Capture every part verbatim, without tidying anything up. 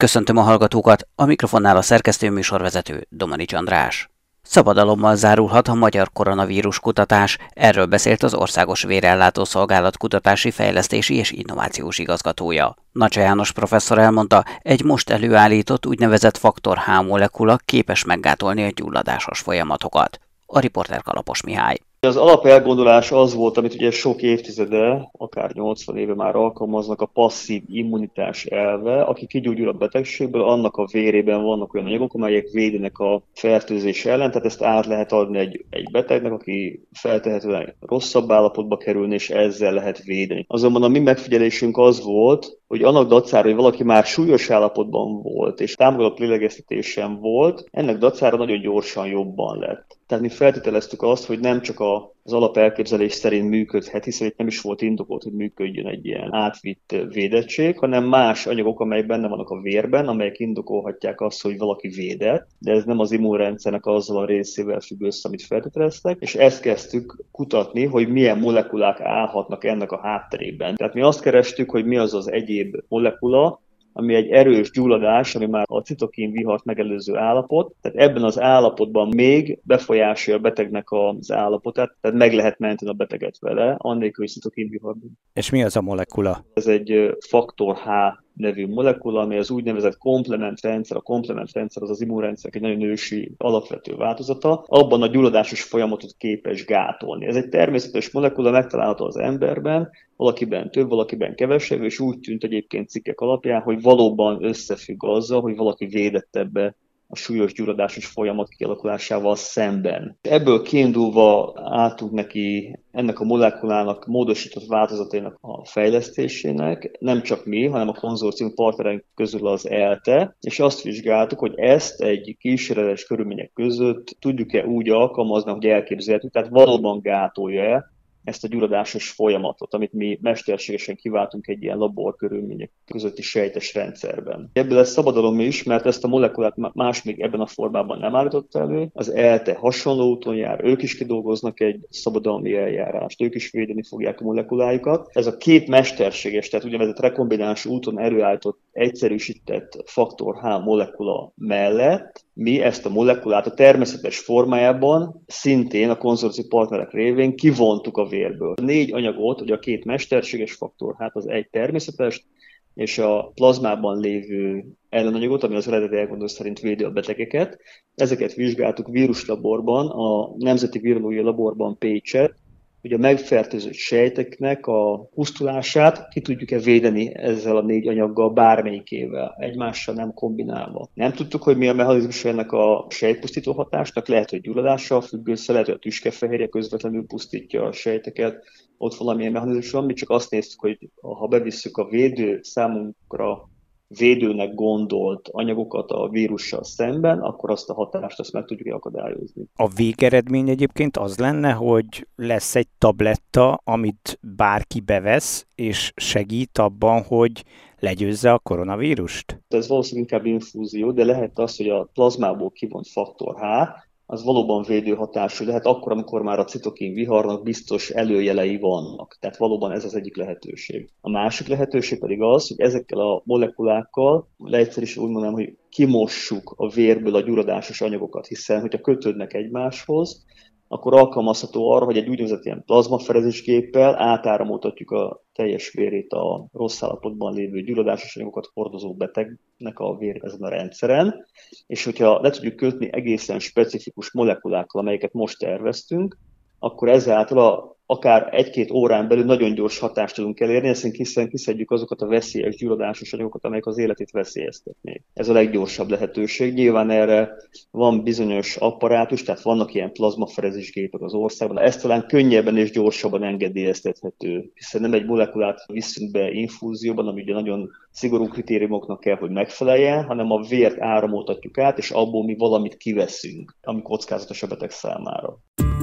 Köszöntöm a hallgatókat, a mikrofonnál a szerkesztő műsorvezető Domanics András. Szabadalommal zárulhat a magyar koronavírus kutatás, erről beszélt az Országos Vérellátó Szolgálat kutatási, fejlesztési és innovációs igazgatója. Nacsa János professzor elmondta, egy most előállított úgynevezett faktor H molekula képes meggátolni a gyulladásos folyamatokat. A riporter Kalapos Mihály. Az alapelgondolás az volt, amit ugye sok évtizede, akár nyolcvan éve már alkalmaznak, a passzív immunitás elve. Aki kigyógyul a betegségből, annak a vérében vannak olyan anyagok, amelyek védenek a fertőzés ellen, tehát ezt át lehet adni egy, egy betegnek, aki feltehetően rosszabb állapotba kerülni, és ezzel lehet védeni. Azonban a mi megfigyelésünk az volt, hogy annak dacára, hogy valaki már súlyos állapotban volt, és támogatott lélegeztetésen volt, ennek dacára nagyon gyorsan jobban lett. Tehát mi feltételeztük azt, hogy nem csak az alapelképzelés szerint működhet, hiszen itt nem is volt indokolt, hogy működjön egy ilyen átvitt védettség, hanem más anyagok, amelyek benne vannak a vérben, amelyek indokolhatják azt, hogy valaki védett, de ez nem az immunrendszernek azzal a részével függ össze, amit feltételeztek, és ezt kezdtük kutatni, hogy milyen molekulák állhatnak ennek a hátterében. Tehát mi azt kerestük, hogy mi az az egyéb molekula, ami egy erős gyulladás, ami már a citokin vihart megelőző állapot, tehát ebben az állapotban még befolyásolja a betegnek az állapotát, tehát meg lehet menteni a beteget vele, annélkül, hogy citokin viharban. És mi az a molekula? Ez egy faktor H nevű molekula, ami az úgynevezett komplementrendszer. A komplementrendszer az az immunrendszernek egy nagyon ősi alapvető változata. Abban a gyulladásos folyamatot képes gátolni. Ez egy természetes molekula, megtalálható az emberben, valakiben több, valakiben kevesebb, és úgy tűnt egyébként cikkek alapján, hogy valóban összefügg azzal, hogy valaki védett ebbe a súlyos gyulladásos folyamat kialakulásával szemben. Ebből kiindulva álltunk neki ennek a molekulának módosított változatainak a fejlesztésének, nem csak mi, hanem a konzorcium partnereink közül az ELTE, és azt vizsgáltuk, hogy ezt egy kísérletes körülmények között tudjuk-e úgy alkalmazni, hogy elképzelhető, tehát valóban gátolja-e ezt a gyulladásos folyamatot, amit mi mesterségesen kiváltunk egy ilyen laborkörülmények közötti sejtes rendszerben. Ebből lesz szabadalom is, mert ezt a molekulát más még ebben a formában nem állított elő. Az ELTE hasonló úton jár, ők is kidolgoznak egy szabadalmi eljárást, ők is védeni fogják a molekulájukat. Ez a két mesterséges, tehát úgynevezett rekombináns úton előállított, egyszerűsített faktor H molekula mellett mi ezt a molekulát a természetes formájában szintén a konzorcium partnerek révén kivontuk a vérből. A négy anyagot, ugye a két mesterséges faktor, hát az egy természetes, és a plazmában lévő ellenanyagot, ami az eredeti elgondolás szerint védi a betegeket. Ezeket vizsgáltuk víruslaborban, a Nemzeti Virológiai Laborban Pécset, hogy a megfertőzött sejteknek a pusztulását ki tudjuk-e védeni ezzel a négy anyaggal bármelyikével, egymással nem kombinálva. Nem tudtuk, hogy mi a mechanizmus ennek a sejtpusztító hatásnak, lehet, hogy gyulladással függ össze, lehet, hogy a tüskefehérje közvetlenül pusztítja a sejteket, ott valamilyen mechanizmus van, mi csak azt néztük, hogy ha bevisszük a védő számunkra védőnek gondolt anyagokat a vírussal szemben, akkor azt a hatást azt meg tudjuk akadályozni. A végeredmény egyébként az lenne, hogy lesz egy tabletta, amit bárki bevesz, és segít abban, hogy legyőzze a koronavírust? Ez valószínűleg inkább infúzió, de lehet az, hogy a plazmából kivont faktor H, az valóban védő hatású, de hát akkor, amikor már a citokin viharnak biztos előjelei vannak. Tehát valóban ez az egyik lehetőség. A másik lehetőség pedig az, hogy ezekkel a molekulákkal, leegyszerűen úgy mondanám, hogy kimossuk a vérből a gyulladásos anyagokat, hiszen hogyha kötődnek egymáshoz, akkor alkalmazható arra, hogy egy úgynevezett ilyen plazmaferezésgéppel átáramoltatjuk a teljes vérét a rossz állapotban lévő gyulladásos anyagokat hordozó betegnek a vér ezen a rendszeren, és hogyha le tudjuk kötni egészen specifikus molekulákkal, amelyeket most terveztünk, akkor ezáltal a akár egy-két órán belül nagyon gyors hatást tudunk elérni, hiszen kiszedjük azokat a veszélyes gyulladásos anyagokat, amelyek az életét veszélyeztetnék. Ez a leggyorsabb lehetőség. Nyilván erre van bizonyos apparátus, tehát vannak ilyen plazmaferezésgépek az országban, de ez talán könnyebben és gyorsabban engedélyeztethető, hiszen nem egy molekulát viszünk be infúzióban, ami ugye nagyon szigorú kritériumoknak kell, hogy megfeleljen, hanem a vért áramoltatjuk át, és abból mi valamit kiveszünk, ami kockázatos a beteg számára.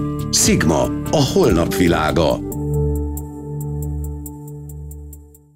Sigma, a holnap világa.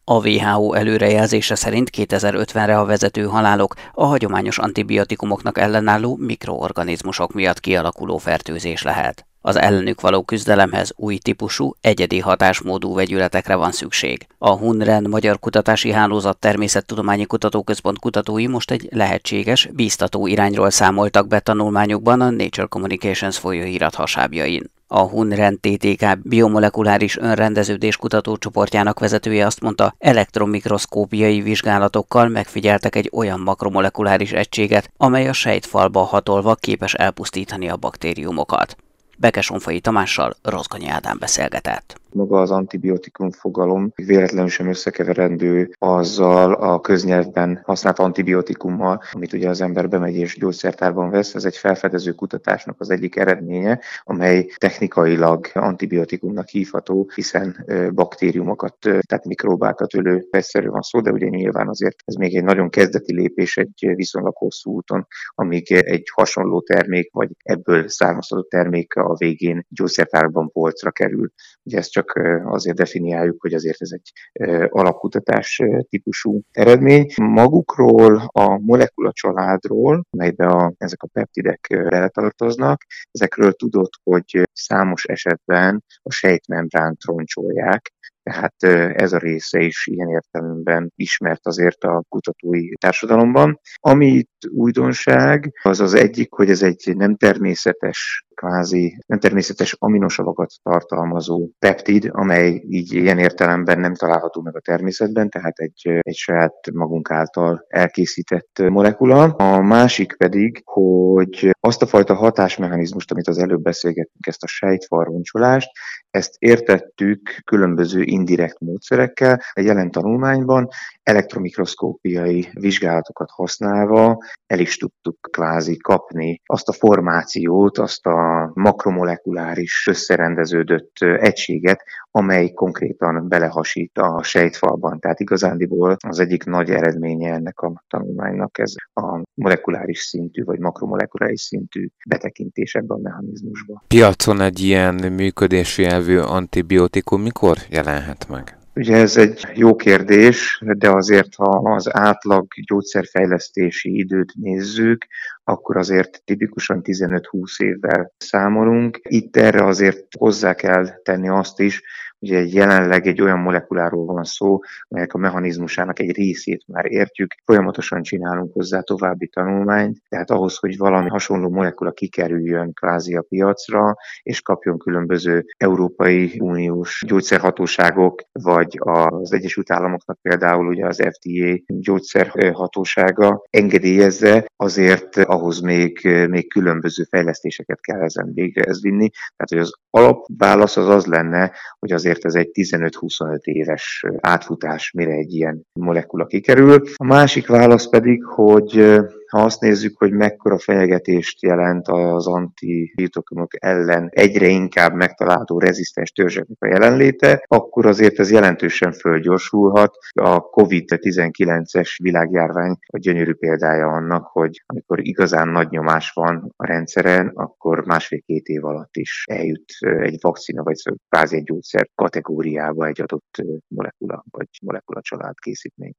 A dupla vé há ó előrejelzése szerint kétezer-ötvenre a vezető halálok a hagyományos antibiotikumoknak ellenálló mikroorganizmusok miatt kialakuló fertőzés lehet. Az ellenük való küzdelemhez új típusú, egyedi hatásmódú vegyületekre van szükség. A HUNREN Magyar Kutatási Hálózat Természettudományi Kutatóközpont kutatói most egy lehetséges, bíztató irányról számoltak be tanulmányukban a Nature Communications folyóirat hasábjain. A HUNREN té té ká biomolekuláris önrendeződés kutatócsoportjának vezetője azt mondta, elektromikroszkópiai vizsgálatokkal megfigyeltek egy olyan makromolekuláris egységet, amely a sejtfalba hatolva képes elpusztítani a baktériumokat. Bekesonfai Tamással Rozgonyi Ádám beszélgetett. Maga az antibiotikum fogalom véletlenül sem összekeverendő azzal a köznyelvben használt antibiotikummal, amit ugye az ember bemegy és gyógyszertárban vesz. Ez egy felfedező kutatásnak az egyik eredménye, amely technikailag antibiotikumnak hívható, hiszen baktériumokat, tehát mikróbákat ölő vegyszerről van szó, de ugye nyilván azért ez még egy nagyon kezdeti lépés egy viszonylag hosszú úton, amíg egy hasonló termék, vagy ebből származható termék a végén gyógyszertárban polcra kerül. Ugye ezt csak azért definiáljuk, hogy azért ez egy alapkutatás típusú eredmény. Magukról, a molekula családról, melybe a, ezek a peptidek beletartoznak, ezekről tudod, hogy számos esetben a sejtmembránt roncsolják, tehát ez a része is ilyen értelemben ismert azért a kutatói társadalomban. Ami itt újdonság, az az egyik, hogy ez egy nem természetes, kvázi nem természetes aminosavakat tartalmazó peptid, amely így ilyen értelemben nem található meg a természetben, tehát egy, egy saját magunk által elkészített molekula. A másik pedig, hogy azt a fajta hatásmechanizmust, amit az előbb beszélgettünk, ezt a sejtfalroncsolást, ezt értettük különböző indirekt módszerekkel. Egy jelen tanulmányban elektromikroszkópiai vizsgálatokat használva el is tudtuk kvázi kapni azt a formációt, azt a makromolekuláris összerendeződött egységet, amely konkrétan belehasít a sejtfalban. Tehát igazándiból az egyik nagy eredménye ennek a tanulmánynak ez a molekuláris szintű vagy makromolekuláris szintű betekintés ebbe a mechanizmusba. Piacon egy ilyen működési elvű antibiotikum mikor jelenhet meg? Ugye ez egy jó kérdés, de azért, ha az átlag gyógyszerfejlesztési időt nézzük, akkor azért tipikusan tizenöt-húsz évvel számolunk. Itt erre azért hozzá kell tenni azt is, ugye jelenleg egy olyan molekuláról van szó, melyek a mechanizmusának egy részét már értjük, folyamatosan csinálunk hozzá további tanulmányt, tehát ahhoz, hogy valami hasonló molekula kikerüljön kvázi a piacra, és kapjon különböző Európai Uniós gyógyszerhatóságok, vagy az Egyesült Államoknak például ugye az ef dé á gyógyszerhatósága engedélyezze, azért ahhoz még, még különböző fejlesztéseket kell ezen végre vinni. Tehát, hogy az alapválasz az az lenne, hogy azért ez egy tizenöt-huszonöt éves átfutás, mire egy ilyen molekula kikerül. A másik válasz pedig, hogy ha azt nézzük, hogy mekkora fenyegetést jelent az antibiotikumok ellen egyre inkább megtalálható rezisztens törzseknek a jelenléte, akkor azért ez jelentősen fölgyorsulhat. A kovid tizenkilences világjárvány a gyönyörű példája annak, hogy amikor igazán nagy nyomás van a rendszeren, akkor másfél-két év alatt is eljut egy vakcina, vagy kvázi egy gyógyszer kategóriába egy adott molekula, vagy molekula család készítmény.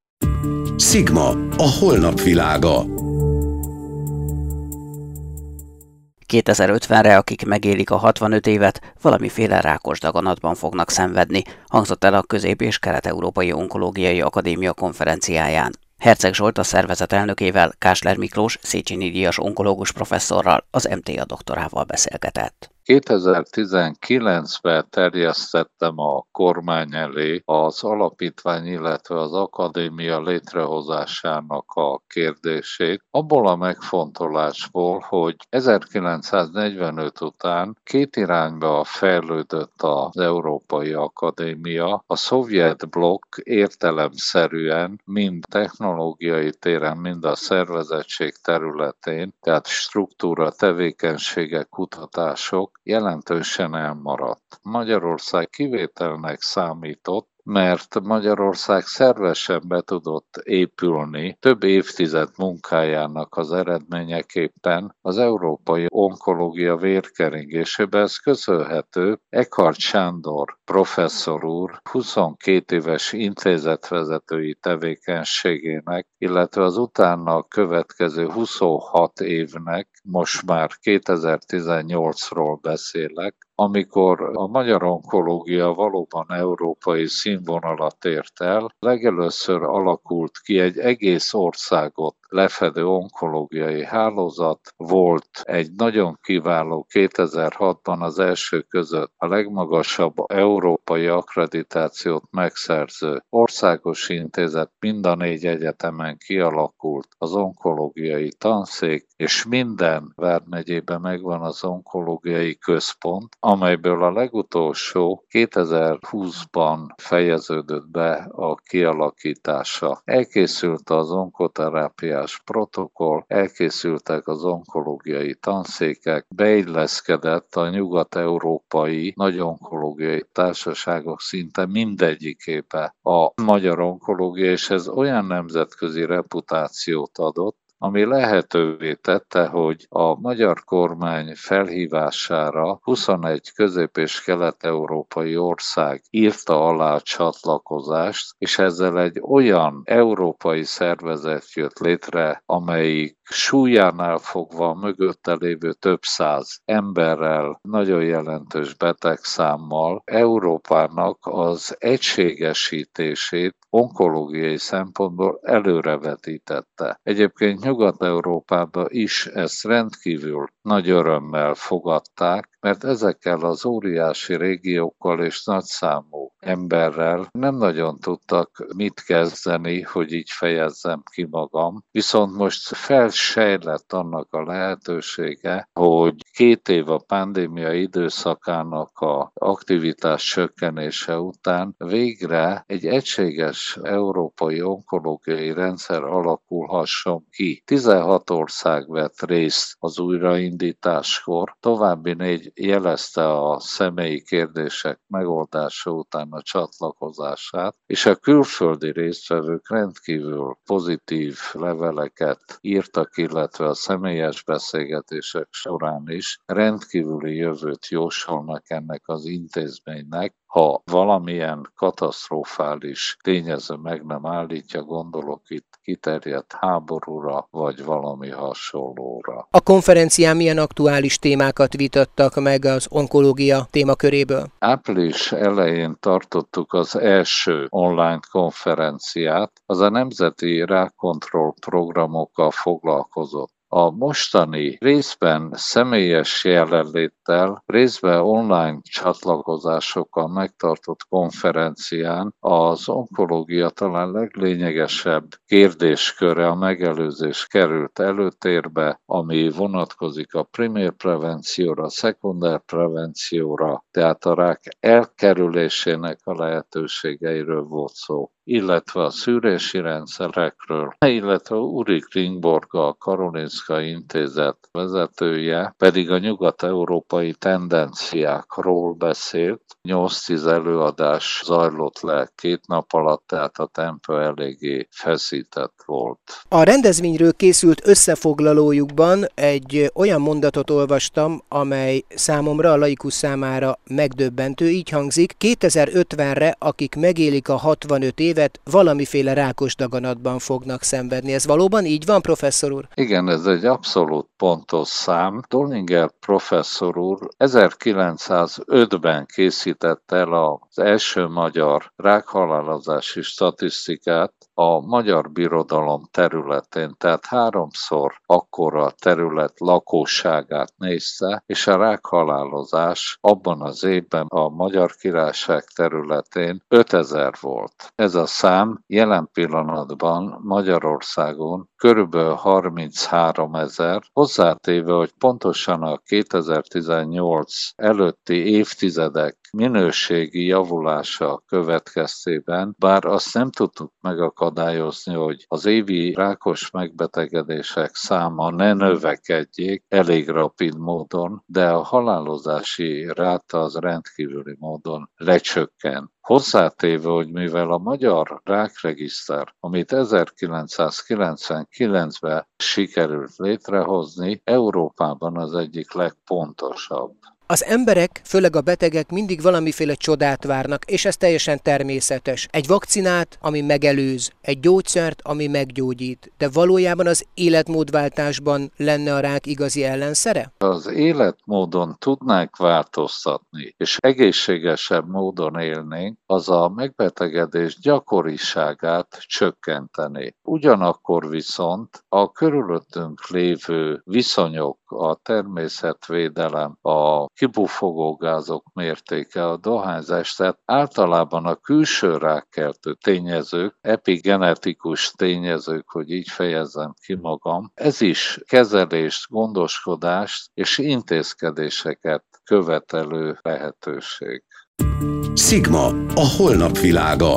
Sigma, a holnap világa. kétezer-ötvenre, akik megélik a hatvanöt évet, valamiféle rákos daganatban fognak szenvedni, hangzott el a Közép- és Kelet-Európai Onkológiai Akadémia konferenciáján. Herceg Zsolt a szervezet elnökével, Kásler Miklós Széchenyi díjas onkológus professzorral, az em té á doktorával beszélgetett. kétezer-tizenkilencben terjesztettem a kormány elé az alapítvány, illetve az akadémia létrehozásának a kérdését, abból a megfontolásból, hogy ezerkilencszáznegyvenöt után két irányba fejlődött az Európai Akadémia. A szovjet blokk értelemszerűen mind technológiai téren, mind a szervezettség területén, tehát struktúra, tevékenységek, kutatások jelentősen elmaradt. Magyarország kivételnek számított, mert Magyarország szervesen be tudott épülni több évtized munkájának az eredményeképpen az európai onkológia vérkeringésébe. Ez köszönhető Eckhard Sándor professzor úr huszonkét éves intézetvezetői tevékenységének, illetve az utána következő huszonhat évnek, most már kétezer-tizennyolcról beszélek, amikor a magyar onkológia valóban európai színvonalat ért el, legelőször alakult ki egy egész országot lefedő onkológiai hálózat, volt egy nagyon kiváló kétezer-hatban az első között a legmagasabb európai akkreditációt megszerző országos intézet, mind a négy egyetemen kialakult az onkológiai tanszék, és minden vármegyében megvan az onkológiai központ, amelyből a legutolsó kétezer-húszban fejeződött be a kialakítása. Elkészült az onkoterápiás protokoll, elkészültek az onkológiai tanszékek, beilleszkedett a nyugat-európai nagy onkológiai társaságok szinte mindegyikébe a magyar onkológia, és ez olyan nemzetközi reputációt adott, ami lehetővé tette, hogy a magyar kormány felhívására huszonegy közép- és kelet-európai ország írta alá a csatlakozást, és ezzel egy olyan európai szervezet jött létre, amelyik súlyánál fogva a mögötte lévő több száz emberrel, nagyon jelentős betegszámmal Európának az egységesítését onkológiai szempontból előrevetítette. Egyébként Nyugat-Európában is ezt rendkívül nagy örömmel fogadták, mert ezekkel az óriási régiókkal és nagyszámú emberrel nem nagyon tudtak mit kezdeni, hogy így fejezzem ki magam. Viszont most felsejlett annak a lehetősége, hogy két év a pandémia időszakának a aktivitás csökkenése után végre egy egységes európai onkológiai rendszer alakulhasson ki. tizenhat ország vett részt az újraindításkor, további négy jelezte a személyi kérdések megoldása után a csatlakozását, és a külföldi résztvevők rendkívül pozitív leveleket írtak, illetve a személyes beszélgetések során is rendkívüli jövőt jósolnak ennek az intézménynek, ha valamilyen katasztrofális tényező meg nem állítja, gondolok itt kiterjedt háborúra, vagy valami hasonlóra. A konferencián milyen aktuális témákat vitattak meg az onkológia témaköréből? Április elején tartottuk az első online konferenciát, az a Nemzeti Rákkontroll programokkal foglalkozott. A mostani részben személyes jelenléttel, részben online csatlakozásokkal megtartott konferencián az onkológia talán leglényegesebb kérdésköre, a megelőzés került előtérbe, ami vonatkozik a primér prevencióra, a szekunder prevencióra, tehát a rák elkerülésének a lehetőségeiről volt szó, illetve a szűrési rendszerekről, illetve Uri Klingborg, a Karolinszka Intézet vezetője pedig a nyugat-európai tendenciákról beszélt. nyolc-tíz előadás zajlott le két nap alatt, tehát a tempó eléggé feszített volt. A rendezvényről készült összefoglalójukban egy olyan mondatot olvastam, amely számomra, a laikus számára megdöbbentő, így hangzik: kétezer-ötvenre, akik megélik a hatvanöt évet, valamiféle rákos daganatban fognak szenvedni. Ez valóban így van, professzor úr? Igen, ez egy abszolút pontos szám. Dollinger professzor úr ezerkilencszázötben készítette el az első magyar rákhalálozási statisztikát a magyar birodalom területén, tehát háromszor akkora terület lakosságát nézte, és a rákhalálozás abban az évben a Magyar Királyság területén ötezer volt. Ez a szám jelen pillanatban Magyarországon körülbelül harminchárom ezer, hozzátéve, hogy pontosan a kétezer-tizennyolc előtti évtizedek minőségi javulása következtében, bár azt nem tudtuk megakadályozni, hogy az évi rákos megbetegedések száma ne növekedjék elég rapid módon, de a halálozási ráta az rendkívüli módon lecsökken. Hozzátéve, hogy mivel a Magyar Rákregiszter, amit ezerkilencszázkilencvenkilencben sikerült létrehozni, Európában az egyik legpontosabb. Az emberek, főleg a betegek mindig valamiféle csodát várnak, és ez teljesen természetes. Egy vakcinát, ami megelőz, egy gyógyszert, ami meggyógyít, de valójában az életmódváltásban lenne a rák igazi ellenszere? Az életmódon tudnánk változtatni, és egészségesebb módon élnénk, az a megbetegedés gyakoriságát csökkenteni. Ugyanakkor viszont a körülöttünk lévő viszonyok, a természetvédelem, a kibufogó gázok mértéke, a dohányzás, tehát általában a külső rákkeltő tényezők, epigenetikus tényezők, hogy így fejezzem ki magam, ez is kezelést, gondoskodást és intézkedéseket követelő lehetőség. Szigma, a holnap világa.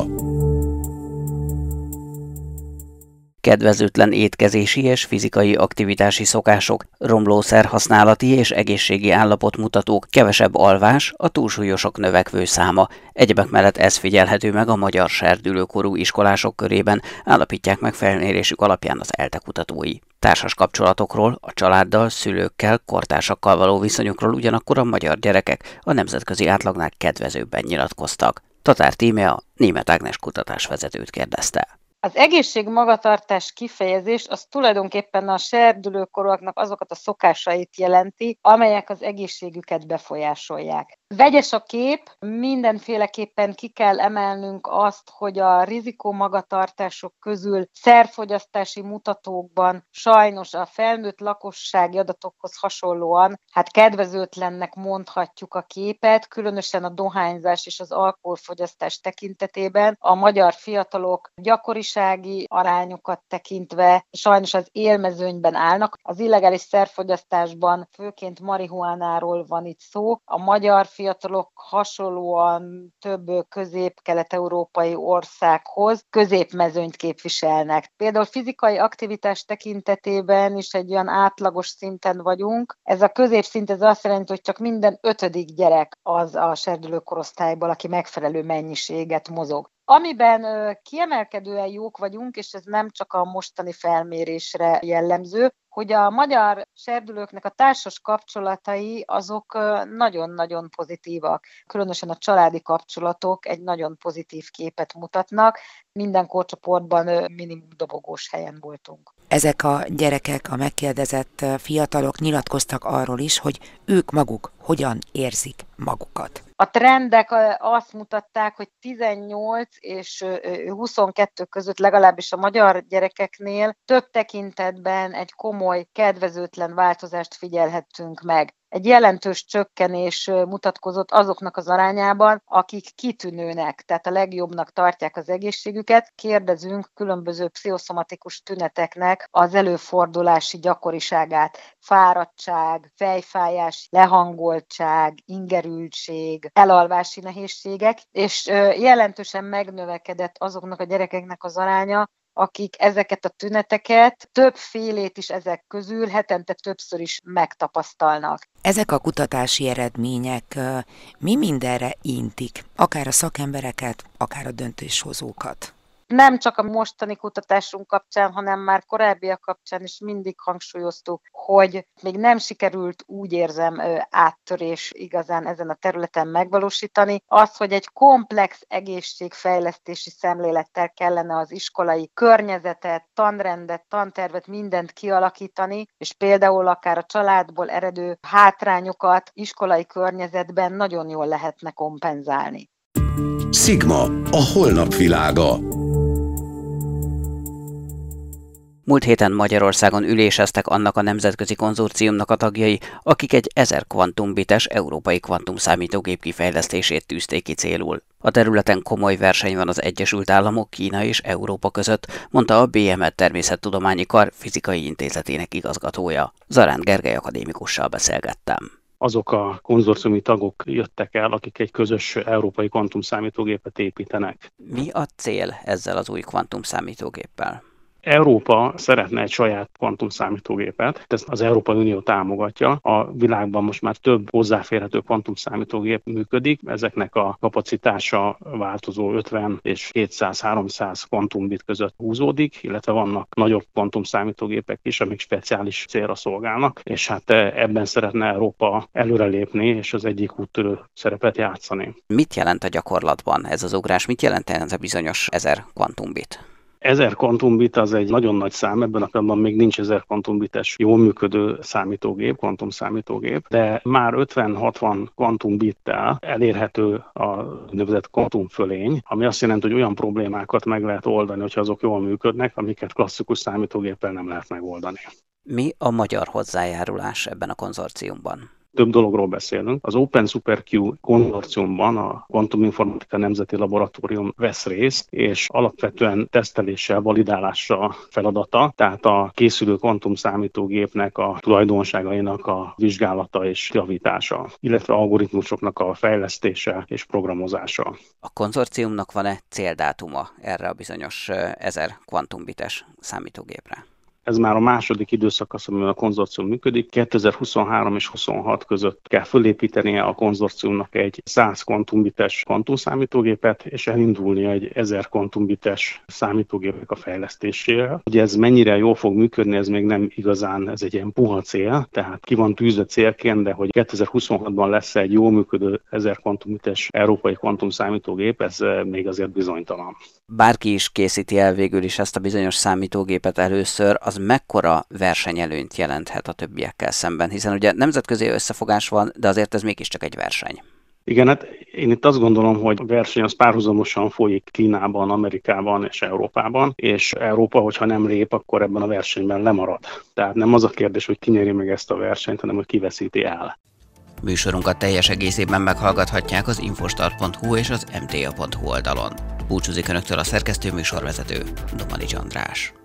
Kedvezőtlen étkezési és fizikai aktivitási szokások, romló szerhasználati és egészségi állapotmutatók, kevesebb alvás, a túlsúlyosok növekvő száma. Egyebek mellett ez figyelhető meg a magyar serdülőkorú iskolások körében, állapítják meg felmérésük alapján az ELTE kutatói. Társas kapcsolatokról, a családdal, szülőkkel, kortársakkal való viszonyokról ugyanakkor a magyar gyerekek a nemzetközi átlagnál kedvezőbben nyilatkoztak. Tatár Tímea, Németh Ágnes kutatásvezetőt kérdezte. Az egészség magatartás kifejezés az tulajdonképpen a serdülőkorúaknak azokat a szokásait jelenti, amelyek az egészségüket befolyásolják. Vegyes a kép, mindenféleképpen ki kell emelnünk azt, hogy a rizikó magatartások közül szerfogyasztási mutatókban sajnos a felnőtt lakossági adatokhoz hasonlóan hát kedvezőtlennek mondhatjuk a képet, különösen a dohányzás és az alkoholfogyasztás tekintetében. A magyar fiatalok gyakorisági arányokat tekintve sajnos az élmezőnyben állnak. Az illegális szerfogyasztásban főként marihuánáról van itt szó. A magyar fiatalok hasonlóan több közép-kelet-európai országhoz középmezőnyt képviselnek. Például fizikai aktivitás tekintetében is egy olyan átlagos szinten vagyunk. Ez a középszint ez azt jelenti, hogy csak minden ötödik gyerek az a serdülőkorosztályból, aki megfelelő mennyiséget mozog. Amiben kiemelkedően jók vagyunk, és ez nem csak a mostani felmérésre jellemző, hogy a magyar serdülőknek a társas kapcsolatai azok nagyon-nagyon pozitívak. Különösen a családi kapcsolatok egy nagyon pozitív képet mutatnak. Minden korcsoportban minimum dobogós helyen voltunk. Ezek a gyerekek, a megkérdezett fiatalok nyilatkoztak arról is, hogy ők maguk hogyan érzik magukat. A trendek azt mutatták, hogy tizennyolc és huszonkettő között legalábbis a magyar gyerekeknél több tekintetben egy komoly, kedvezőtlen változást figyelhettünk meg. Egy jelentős csökkenés mutatkozott azoknak az arányában, akik kitűnőnek, tehát a legjobbnak tartják az egészségüket. Kérdezünk különböző pszichoszomatikus tüneteknek az előfordulási gyakoriságát. Fáradtság, fejfájás, lehangoltság, ingerültség, elalvási nehézségek, és jelentősen megnövekedett azoknak a gyerekeknek az aránya, akik ezeket a tüneteket, többfélét is ezek közül hetente többször is megtapasztalnak. Ezek a kutatási eredmények mi mindenre intik, akár a szakembereket, akár a döntéshozókat? Nem csak a mostani kutatásunk kapcsán, hanem már korábbiak kapcsán is mindig hangsúlyoztuk, hogy még nem sikerült, úgy érzem, áttörés igazán ezen a területen megvalósítani. Az, hogy egy komplex egészségfejlesztési szemlélettel kellene az iskolai környezetet, tanrendet, tantervet, mindent kialakítani, és például akár a családból eredő hátrányokat iskolai környezetben nagyon jól lehetne kompenzálni. Szigma, a holnap világa. Múlt héten Magyarországon üléseztek annak a nemzetközi konzorciumnak a tagjai, akik egy ezer kvantumbites európai kvantumszámítógép kifejlesztését tűzték ki célul. A területen komoly verseny van az Egyesült Államok, Kína és Európa között, mondta a bé em e Természettudományi Kar fizikai intézetének igazgatója. Zaránd Gergely akadémikussal beszélgettem. azok a konzorciumi tagok jöttek el, akik egy közös európai kvantumszámítógépet építenek. Mi a cél ezzel az új kvantumszámítógéppel? Európa szeretne egy saját kvantumszámítógépet, ezt az Európai Unió támogatja. A világban most már több hozzáférhető kvantumszámítógép működik, ezeknek a kapacitása változó ötven és kétszáz-háromszáz kvantumbit között húzódik, illetve vannak nagyobb kvantumszámítógépek is, amik speciális célra szolgálnak, és hát ebben szeretne Európa előrelépni, és az egyik úttörő szerepet játszani. Mit jelent a gyakorlatban ez az ugrás? Mit jelent ez a bizonyos ezer kvantumbit? ezer kvantumbit az egy nagyon nagy szám, ebben a pillanatban még nincs ezer kvantumbites jól működő számítógép, kvantumszámítógép, de már ötven-hatvan kvantumbittel elérhető a nevezett kvantumfölény, ami azt jelenti, hogy olyan problémákat meg lehet oldani, hogyha azok jól működnek, amiket klasszikus számítógéppel nem lehet megoldani. Mi a magyar hozzájárulás ebben a konzorciumban? Több dologról beszélünk. Az Open SuperQ konzorciumban a Kvantuminformatika Nemzeti Laboratórium vesz részt, és alapvetően teszteléssel, validálással feladata, tehát a készülő kvantumszámítógépnek a tulajdonságainak a vizsgálata és javítása, illetve algoritmusoknak a fejlesztése és programozása. A konzorciumnak van-e céldátuma erre a bizonyos ezer kvantumbites számítógépre? Ez már a második időszakasz, amiben a konzorcium működik. kétezer-huszonhárom és huszonhat között kell fölépítenie a konzorciumnak egy száz kvantumbites kvantumszámítógépet, és elindulnia egy ezer kvantumbites számítógépek a fejlesztésére. Ugye ez mennyire jól fog működni, ez még nem igazán, ez egy ilyen puha cél, tehát ki van tűzve célként, de hogy kétezer-huszonhatban lesz egy jól működő ezer kvantumbites európai kvantumszámítógép, ez még azért bizonytalan. Bárki is készíti el végül is ezt a bizonyos számítógépet először, az mekkora versenyelőnyt jelenthet a többiekkel szemben, hiszen ugye nemzetközi összefogás van, de azért ez mégiscsak egy verseny. Igen, hát én itt azt gondolom, hogy a verseny az párhuzamosan folyik Kínában, Amerikában és Európában, és Európa, hogyha nem lép, akkor ebben a versenyben lemarad. Tehát nem az a kérdés, hogy ki nyeri meg ezt a versenyt, hanem hogy ki veszíti el. Műsorunkat teljes egészében meghallgathatják az infostar pont hu és az em té á pont hu oldalon. Búcsúzik Önöktől a szerkesztő műsorvezető, Domanics András.